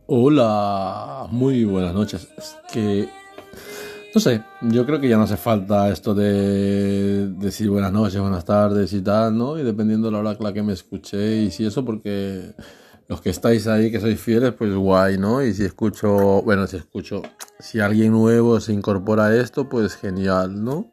Hola, muy buenas noches. Es que, no sé, yo creo que ya no hace falta esto de decir buenas noches, buenas tardes y tal, ¿no? Y dependiendo de la hora a la que me escuché y si eso, porque los que estáis ahí, que sois fieles, pues guay, ¿no? Y si escucho, bueno, si alguien nuevo se incorpora a esto, pues genial, ¿no?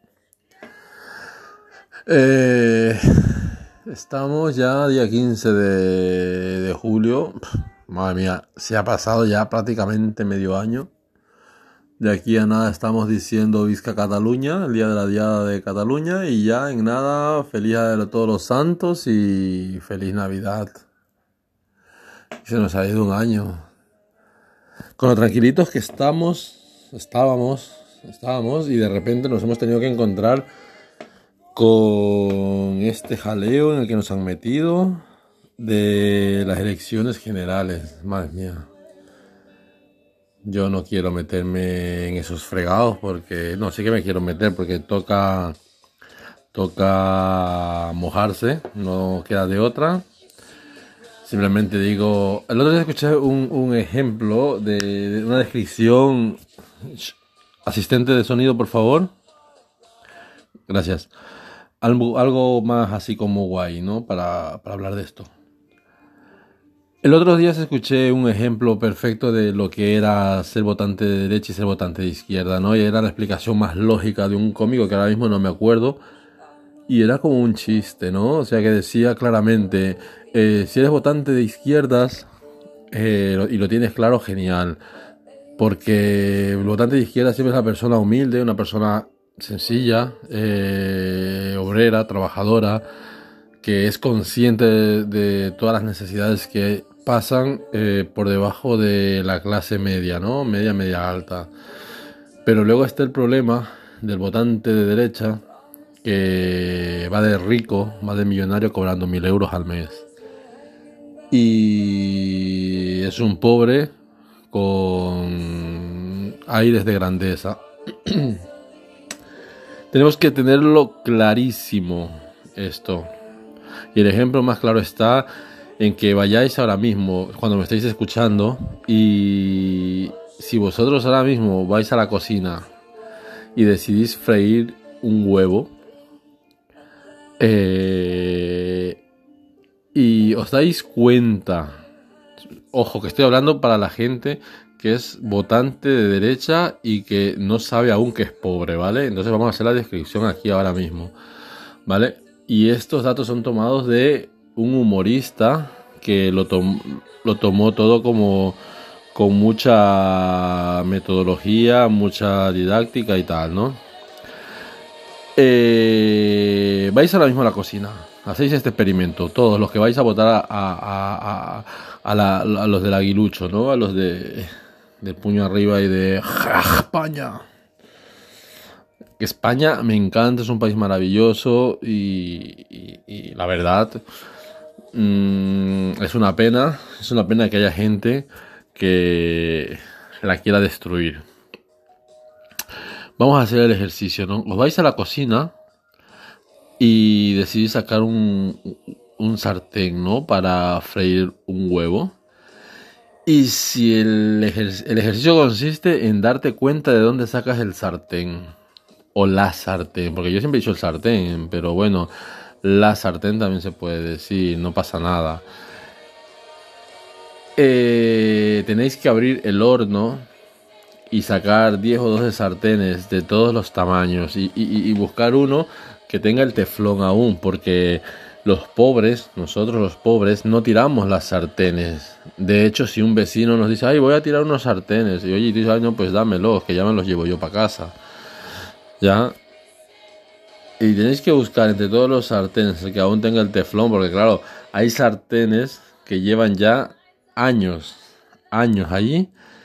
Eh, Estamos ya día 15 de julio. Madre mía, se ha pasado ya prácticamente medio año. De aquí a nada estamos diciendo Visca Cataluña, el día de la Diada de Cataluña, y ya en nada, feliz Día de todos los santos y feliz Navidad. Se nos ha ido un año. Con lo tranquilitos que estábamos, y de repente nos hemos tenido que encontrar con este jaleo en el que nos han metido de las elecciones generales. Madre mía. Yo no quiero meterme en esos fregados porque no, sí que me quiero meter porque toca mojarse, no queda de otra. Simplemente digo, el otro día escuché un ejemplo de una descripción. Asistente de sonido, por favor. Gracias. Algo más así como guay, ¿no? Para hablar de esto. El otro día escuché un ejemplo perfecto de lo que era ser votante de derecha y ser votante de izquierda, ¿no? Y era la explicación más lógica de un cómico que ahora mismo no me acuerdo. Y era como un chiste, ¿no? O sea que decía claramente, si eres votante de izquierdas y lo tienes claro, genial. Porque el votante de izquierda siempre es una persona humilde, una persona sencilla, obrera, trabajadora, que es consciente de todas las necesidades que pasan por debajo de la clase media, ¿no? Media alta. Pero luego está el problema del votante de derecha, que va de rico, va de millonario cobrando 1.000 euros al mes. Y es un pobre con aires de grandeza. Tenemos que tenerlo clarísimo esto. Y el ejemplo más claro está en que vayáis ahora mismo, cuando me estáis escuchando, y si vosotros ahora mismo vais a la cocina y decidís freír un huevo, y os dais cuenta, ojo, que estoy hablando para la gente que es votante de derecha y que no sabe aún que es pobre, ¿vale? Entonces vamos a hacer la descripción aquí ahora mismo, ¿vale? Y estos datos son tomados de un humorista que lo tomó todo como con mucha metodología, mucha didáctica y tal, ¿no? Vais ahora mismo a la cocina, hacéis este experimento, todos los que vais a votar a los del aguilucho, ¿no? A los del puño arriba y de España. Que España me encanta, es un país maravilloso y la verdad es una pena que haya gente que la quiera destruir. Vamos a hacer el ejercicio, ¿no? Os vais a la cocina y decidís sacar un sartén, ¿no? Para freír un huevo. Y si el ejercicio consiste en darte cuenta de dónde sacas el sartén. O la sartén, porque yo siempre he dicho el sartén, pero bueno, la sartén también se puede decir, no pasa nada. Tenéis que abrir el horno y sacar 10 o 12 sartenes de todos los tamaños y buscar uno que tenga el teflón aún, porque nosotros los pobres, no tiramos las sartenes. De hecho, si un vecino nos dice, ay, voy a tirar unos sartenes, y oye, y tú dices, ay, no, pues dámelos, que ya me los llevo yo para casa. Ya. Y tenéis que buscar entre todos los sartenes el que aún tenga el teflón, porque claro, hay sartenes que llevan ya años allí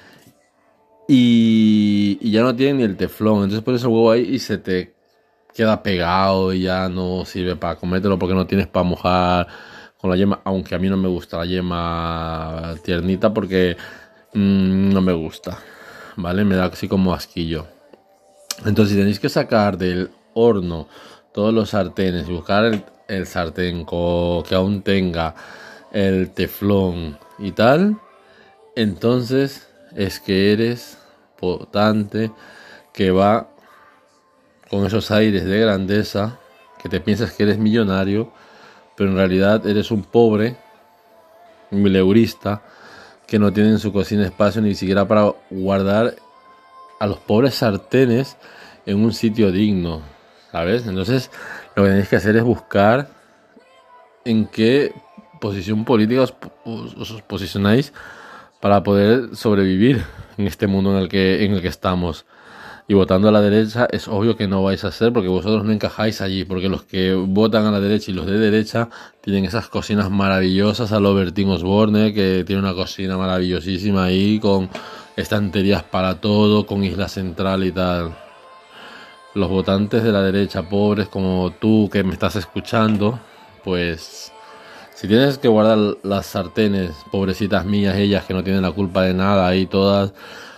y ya no tienen ni el teflón. Entonces pones el huevo ahí y se te queda pegado y ya no sirve para comértelo porque no tienes para mojar con la yema. Aunque a mí no me gusta la yema tiernita porque no me gusta, ¿vale? Me da así como asquillo. Entonces si tenéis que sacar del horno todos los sartenes y buscar el sartén que aún tenga el teflón y tal, entonces es que eres votante que va con esos aires de grandeza, que te piensas que eres millonario, pero en realidad eres un pobre, un mileurista, que no tiene en su cocina espacio ni siquiera para guardar a los pobres sartenes en un sitio digno, ¿sabes? Entonces lo que tenéis que hacer es buscar en qué posición política os posicionáis para poder sobrevivir en este mundo en el que estamos. Y votando a la derecha es obvio que no vais a hacer, porque vosotros no encajáis allí, porque los que votan a la derecha y los de derecha tienen esas cocinas maravillosas a lo Bertín Osborne, que tiene una cocina maravillosísima ahí, con estanterías para todo, con isla central y tal. Los votantes de la derecha, pobres como tú que me estás escuchando, pues si tienes que guardar las sartenes, pobrecitas mías, ellas que no tienen la culpa de nada, ahí todas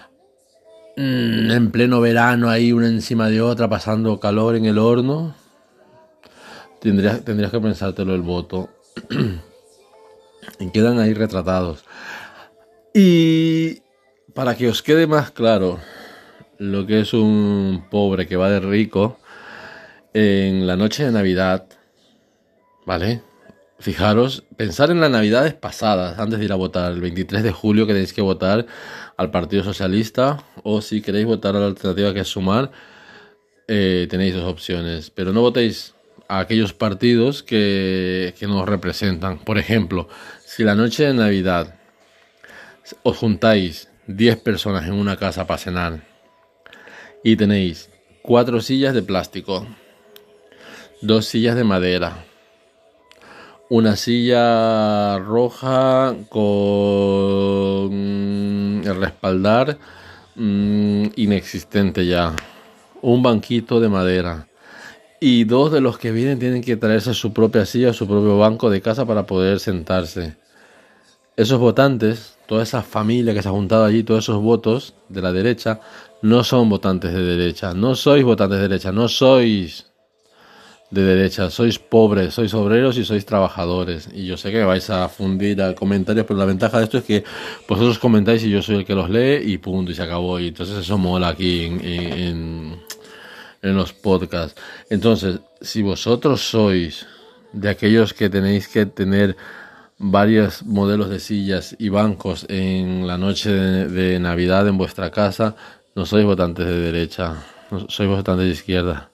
en pleno verano, ahí una encima de otra, pasando calor en el horno, tendrías que pensártelo el voto. Y quedan ahí retratados. Y para que os quede más claro lo que es un pobre que va de rico, en la noche de Navidad, ¿vale? Fijaros, pensar en las navidades pasadas, antes de ir a votar, el 23 de julio que tenéis que votar al Partido Socialista, o si queréis votar a la alternativa que es Sumar, tenéis dos opciones, pero no votéis a aquellos partidos que nos representan. Por ejemplo, si la noche de Navidad os juntáis 10 personas en una casa para cenar y tenéis 4 sillas de plástico, 2 sillas de madera, una silla roja con el respaldar inexistente ya, un banquito de madera, y 2 de los que vienen tienen que traerse su propia silla, su propio banco de casa para poder sentarse. Esos votantes, toda esa familia que se ha juntado allí, todos esos votos de la derecha, no son votantes de derecha, no sois votantes de derecha, no sois de derecha, sois pobres, sois obreros y sois trabajadores. Y yo sé que vais a fundir a comentarios, pero la ventaja de esto es que vosotros comentáis y yo soy el que los lee y punto, y se acabó. Y entonces eso mola aquí en los podcasts. Entonces, si vosotros sois de aquellos que tenéis que tener varios modelos de sillas y bancos en la noche de Navidad en vuestra casa, no sois votantes de derecha, no sois votantes de izquierda.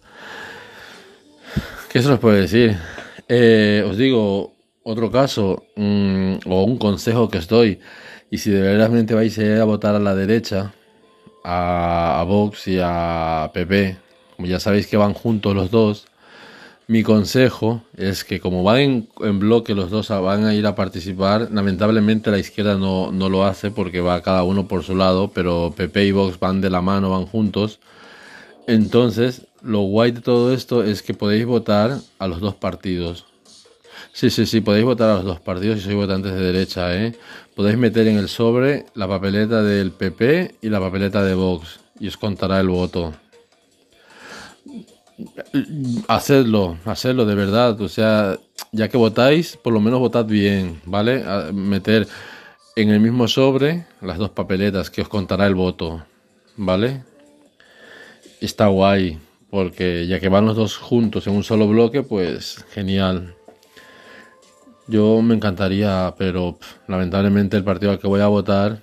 ¿Qué se os puede decir? Os digo otro caso o un consejo que os doy, y si de verdaderamente vais a ir a votar a la derecha, a Vox y a PP, como ya sabéis que van juntos los dos, mi consejo es que como van en bloque los dos van a ir a participar, lamentablemente la izquierda no lo hace porque va cada uno por su lado, pero PP y Vox van de la mano, van juntos. Entonces, lo guay de todo esto es que podéis votar a los dos partidos. Sí, podéis votar a los dos partidos si sois votantes de derecha, ¿eh? Podéis meter en el sobre la papeleta del PP y la papeleta de Vox y os contará el voto. Hacedlo de verdad, o sea, ya que votáis, por lo menos votad bien, ¿vale? Meter en el mismo sobre las dos papeletas que os contará el voto, ¿vale? Está guay, porque ya que van los dos juntos en un solo bloque, pues genial. Yo me encantaría, pero lamentablemente el partido al que voy a votar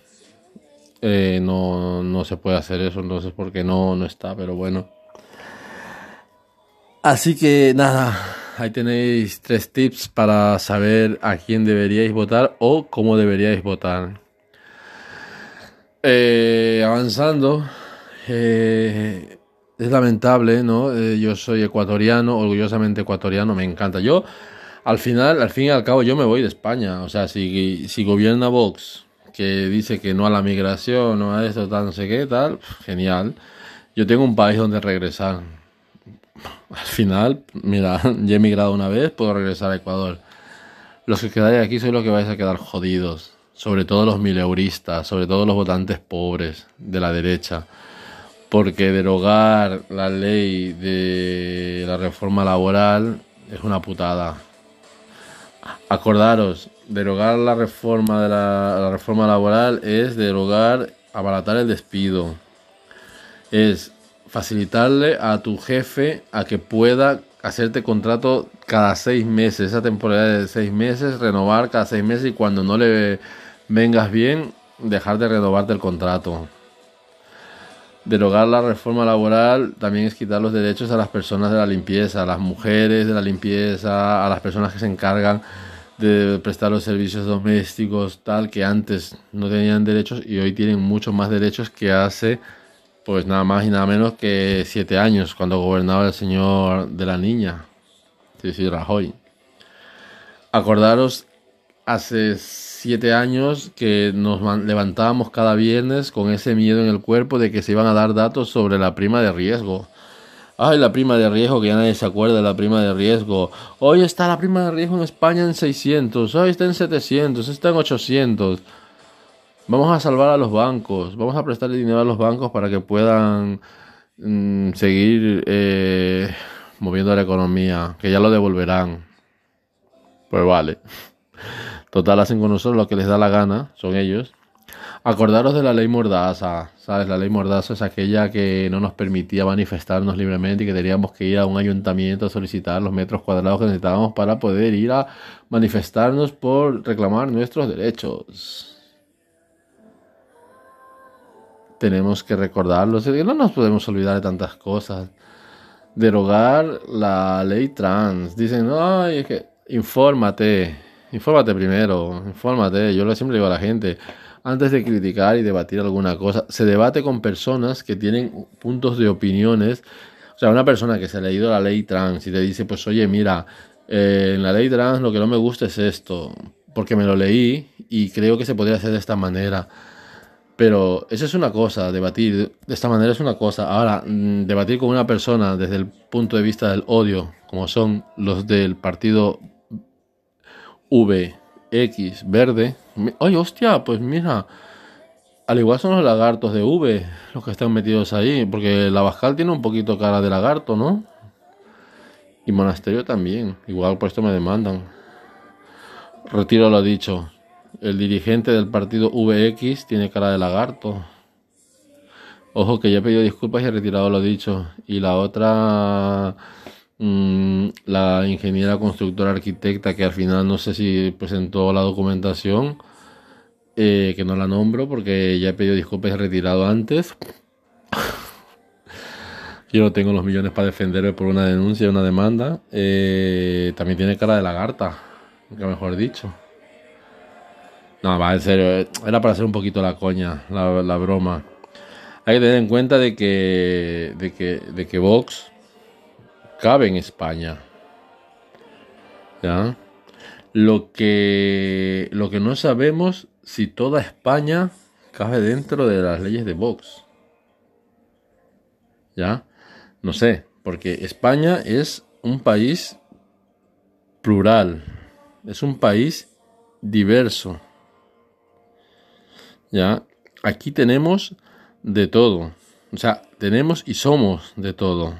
no se puede hacer eso, entonces porque no está, pero bueno. Así que nada, ahí tenéis 3 tips para saber a quién deberíais votar o cómo deberíais votar. Avanzando, es lamentable, ¿no? Yo soy ecuatoriano, orgullosamente ecuatoriano, me encanta. Yo, al fin y al cabo, yo me voy de España. O sea, si gobierna Vox, que dice que no a la migración, no a esto, tal, no sé qué, tal, genial. Yo tengo un país donde regresar. Al final, mira, ya he emigrado una vez, puedo regresar a Ecuador. Los que quedáis aquí sois los que vais a quedar jodidos. Sobre todo los mileuristas, sobre todo los votantes pobres de la derecha. Porque derogar la ley de la reforma laboral es una putada. Acordaros, derogar la reforma la reforma laboral es derogar, abaratar el despido. Es facilitarle a tu jefe a que pueda hacerte contrato cada 6 meses, esa temporada de 6 meses, renovar cada 6 meses y cuando no le vengas bien, dejar de renovarte el contrato. Derogar la reforma laboral también es quitar los derechos a las personas de la limpieza, a las mujeres de la limpieza, a las personas que se encargan de prestar los servicios domésticos, tal, que antes no tenían derechos y hoy tienen muchos más derechos que hace, pues nada más y nada menos que 7 años, cuando gobernaba el señor de la niña, sí, Rajoy. Acordaros, hace 7 años que nos levantábamos cada viernes con ese miedo en el cuerpo de que se iban a dar datos sobre la prima de riesgo. Ay, la prima de riesgo, que ya nadie se acuerda de la prima de riesgo. Hoy está la prima de riesgo en España en 600, hoy está en 700, está en 800. Vamos a salvar a los bancos, vamos a prestarle dinero a los bancos para que puedan seguir moviendo la economía, que ya lo devolverán. Pues vale. Total, hacen con nosotros lo que les da la gana, son ellos. Acordaros de la ley Mordaza, ¿sabes? La ley Mordaza es aquella que no nos permitía manifestarnos libremente y que teníamos que ir a un ayuntamiento a solicitar los metros cuadrados que necesitábamos para poder ir a manifestarnos por reclamar nuestros derechos. Tenemos que recordarlos, no nos podemos olvidar de tantas cosas. Derogar la ley trans. Dicen, ay, es que infórmate primero, infórmate. Yo siempre digo a la gente, antes de criticar y debatir alguna cosa, se debate con personas que tienen puntos de opiniones. O sea, una persona que se ha leído la ley trans y te dice, pues oye, mira, en la ley trans lo que no me gusta es esto, porque me lo leí y creo que se podría hacer de esta manera. Pero eso es una cosa, debatir de esta manera es una cosa. Ahora, debatir con una persona desde el punto de vista del odio, como son los del partido VX verde. Oye, hostia, pues mira, al igual son los lagartos de V los que están metidos ahí, porque el Abascal tiene un poquito cara de lagarto, ¿no? Y Monasterio también, igual por esto me demandan. Retiro lo dicho. El dirigente del partido VX tiene cara de lagarto. Ojo que ya he pedido disculpas y he retirado lo dicho. Y la otra, la ingeniera constructora arquitecta que al final no sé si presentó la documentación, que no la nombro porque ya he pedido disculpas y he retirado antes. Yo no tengo los millones para defenderme por una denuncia, una demanda. También tiene cara de lagarta, que mejor dicho. No, va, en serio, era para hacer un poquito la coña, la broma. Hay que tener en cuenta de que Vox cabe en España. ¿Ya? Lo que no sabemos si toda España cabe dentro de las leyes de Vox. ¿Ya? No sé, porque España es un país plural, es un país diverso. ¿Ya? Aquí tenemos de todo. O sea, tenemos y somos de todo.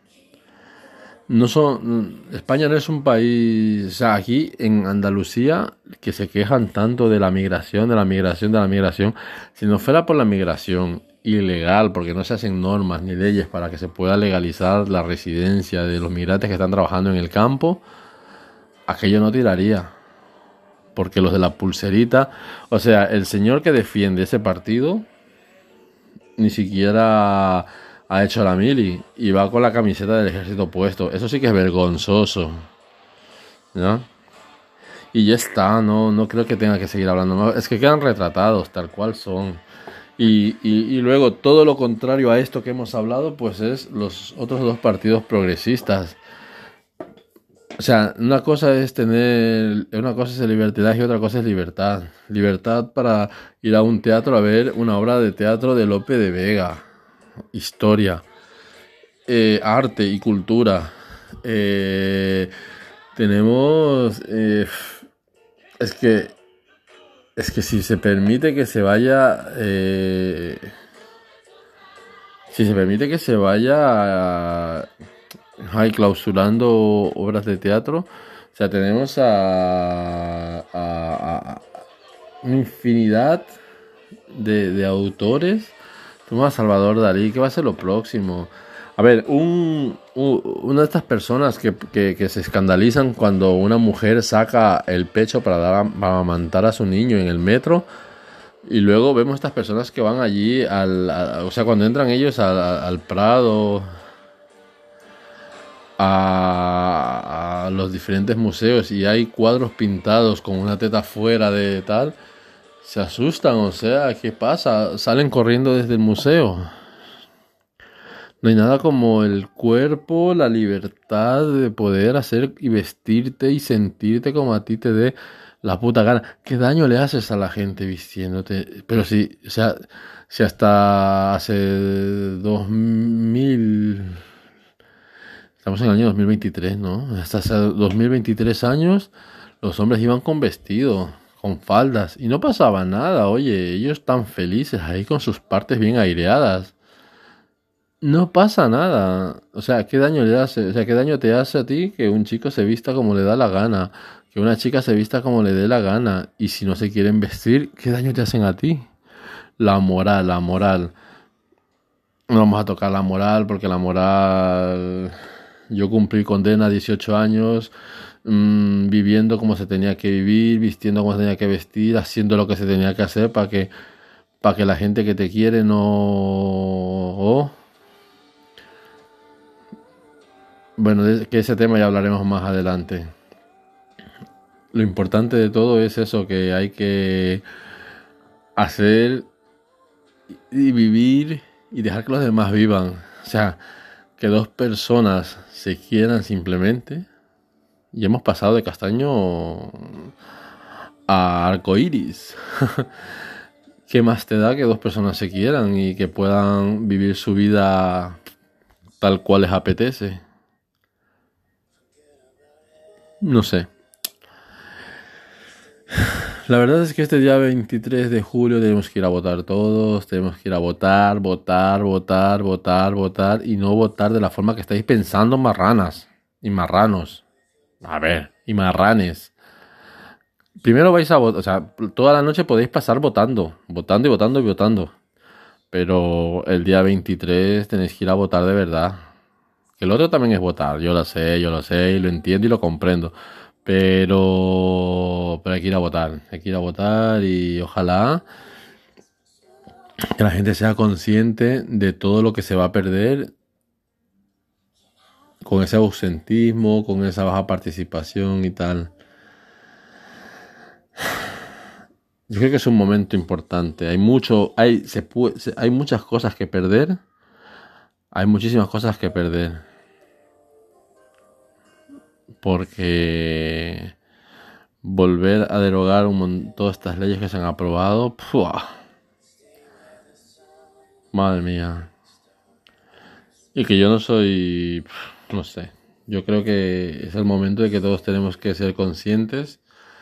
España no es un país, o sea, aquí en Andalucía que se quejan tanto de la migración, de la migración, de la migración. Si no fuera por la migración ilegal, porque no se hacen normas ni leyes para que se pueda legalizar la residencia de los migrantes que están trabajando en el campo, aquello no tiraría. Porque los de la pulserita, o sea, el señor que defiende ese partido ni siquiera ha hecho la mili y va con la camiseta del ejército puesto. Eso sí que es vergonzoso, ¿no? Y ya está, no creo que tenga que seguir hablando más. Es que quedan retratados tal cual son. Y luego todo lo contrario a esto que hemos hablado, pues es los otros dos partidos progresistas. O sea, una cosa es el libertinaje y otra cosa es libertad. Libertad para ir a un teatro a ver una obra de teatro de Lope de Vega. Historia, arte y cultura. Tenemos... es que si se permite que se vaya... si se permite que se vaya... clausurando obras de teatro, O sea, tenemos a una infinidad de autores. Tenemos a Salvador Dalí, ¿qué va a ser lo próximo? A ver, una de estas personas que se escandalizan cuando una mujer saca el pecho para amamantar a su niño en el metro. Y luego vemos estas personas que van allí, o sea, cuando entran ellos al Prado, a los diferentes museos y hay cuadros pintados con una teta fuera de tal, se asustan, o sea, ¿qué pasa? Salen corriendo desde el museo. No hay nada como el cuerpo, la libertad de poder hacer y vestirte y sentirte como a ti te dé la puta gana. ¿Qué daño le haces a la gente vistiéndote? Pero si, o sea, si hasta hace 2000... Estamos en el año 2023, ¿no? Hasta hace 2023 años los hombres iban con vestido, con faldas y no pasaba nada. Oye, ellos tan felices ahí con sus partes bien aireadas. No pasa nada. O sea, ¿qué daño le hace? O sea, ¿qué daño te hace a ti que un chico se vista como le da la gana? Que una chica se vista como le dé la gana. Y si no se quieren vestir, ¿qué daño te hacen a ti? La moral, la moral. No vamos a tocar la moral porque la moral... Yo cumplí condena 18 años, viviendo como se tenía que vivir, vistiendo como se tenía que vestir, haciendo lo que se tenía que hacer para que la gente que te quiere no... Bueno, que ese tema ya hablaremos más adelante. Lo importante de todo es eso, que hay que hacer y vivir y dejar que los demás vivan. O sea, que dos personas se quieran simplemente. Y hemos pasado de castaño a arcoíris. ¿Qué más te da que dos personas se quieran y que puedan vivir su vida tal cual les apetece? No sé. La verdad es que este día 23 de julio tenemos que ir a votar todos, tenemos que ir a votar, votar, votar, votar, votar y no votar de la forma que estáis pensando, marranas y marranos. A ver, y marranes. Primero vais a votar, o sea, toda la noche podéis pasar votando, votando y votando y votando. Pero el día 23 tenéis que ir a votar de verdad. Que el otro también es votar, yo lo sé, y lo entiendo y lo comprendo. Pero hay que ir a votar, hay que ir a votar y ojalá que la gente sea consciente de todo lo que se va a perder con ese ausentismo, con esa baja participación y tal. Yo creo que es un momento importante. Hay muchas cosas que perder. Hay muchísimas cosas que perder. Porque volver a derogar todas estas leyes que se han aprobado, ¡pua! Madre mía. Y que yo no soy, no sé. Yo creo que es el momento de que todos tenemos que ser conscientes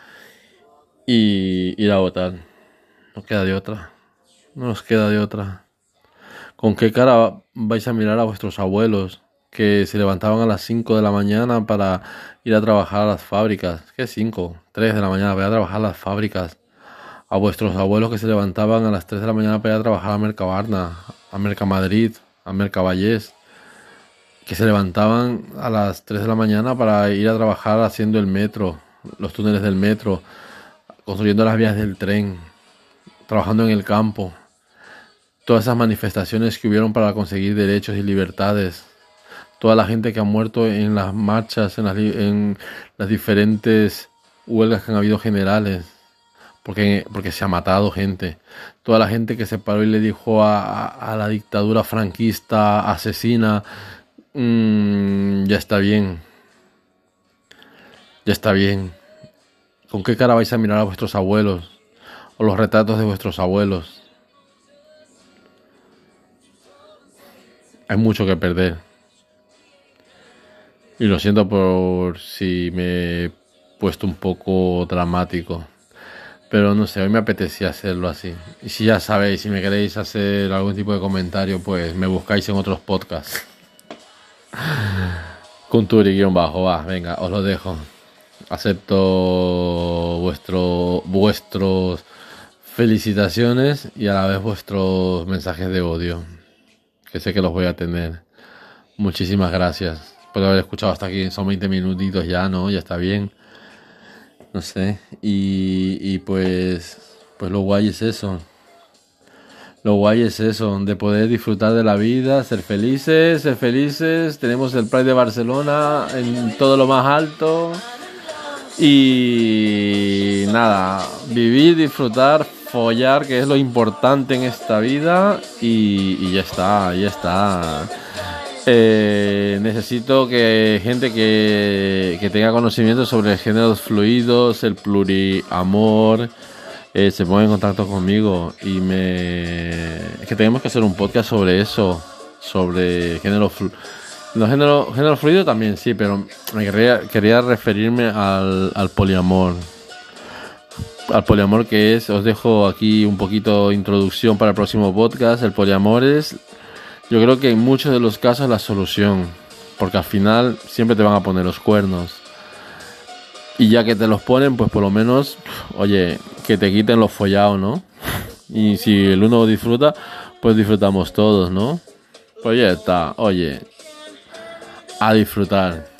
y ir a votar. No queda de otra. No nos queda de otra. ¿Con qué cara vais a mirar a vuestros abuelos que se levantaban a las 5 de la mañana para ir a trabajar a las fábricas? ¿Qué 5? 3 de la mañana para ir a trabajar a las fábricas. A vuestros abuelos que se levantaban a las 3 de la mañana para ir a trabajar a Mercabarna, a Mercamadrid, a Mercaballés. Que se levantaban a las 3 de la mañana para ir a trabajar haciendo el metro, los túneles del metro, construyendo las vías del tren, trabajando en el campo. Todas esas manifestaciones que hubieron para conseguir derechos y libertades. Toda la gente que ha muerto en las marchas, en las diferentes huelgas que han habido generales. Porque se ha matado gente. Toda la gente que se paró y le dijo a la dictadura franquista, asesina, ya está bien. Ya está bien. ¿Con qué cara vais a mirar a vuestros abuelos? O los retratos de vuestros abuelos. Hay mucho que perder. Y lo siento por si me he puesto un poco dramático. Pero no sé, hoy me apetecía hacerlo así. Y si ya sabéis, si me queréis hacer algún tipo de comentario, pues me buscáis en otros podcasts. Con Turi-bajo, va, venga, os lo dejo. Acepto vuestros felicitaciones y a la vez vuestros mensajes de odio, que sé que los voy a tener. Muchísimas gracias por haber escuchado hasta aquí. Son 20 minutitos ya, ¿no? Ya está bien. No sé. Y pues lo guay es eso. Lo guay es eso, de poder disfrutar de la vida, ser felices, ser felices. Tenemos el Pride de Barcelona en todo lo más alto. Y nada, vivir, disfrutar, follar, que es lo importante en esta vida. Y ya está, ya está. Necesito que gente que tenga conocimiento sobre géneros fluidos, el pluriamor, se ponga en contacto conmigo es que tenemos que hacer un podcast sobre eso, sobre género fluido también, sí, pero quería referirme al poliamor. Al poliamor, que es, os dejo aquí un poquito de introducción para el próximo podcast. El poliamor es, yo creo que en muchos de los casos, la solución, porque al final siempre te van a poner los cuernos. Y ya que te los ponen, pues por lo menos, oye, que te quiten los follados, ¿no? Y si el uno disfruta, pues disfrutamos todos, ¿no? Pues ya está, oye, a disfrutar.